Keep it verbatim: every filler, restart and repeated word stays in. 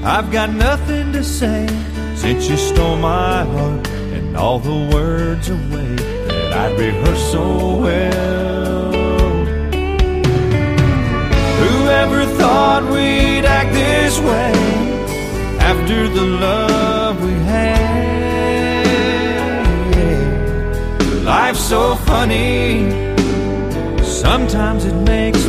I've got nothing to say since you stole my heart and all the words away that I'd rehearsed so well. Whoever thought we'd act this way after the love we had? Life's so funny, sometimes it makes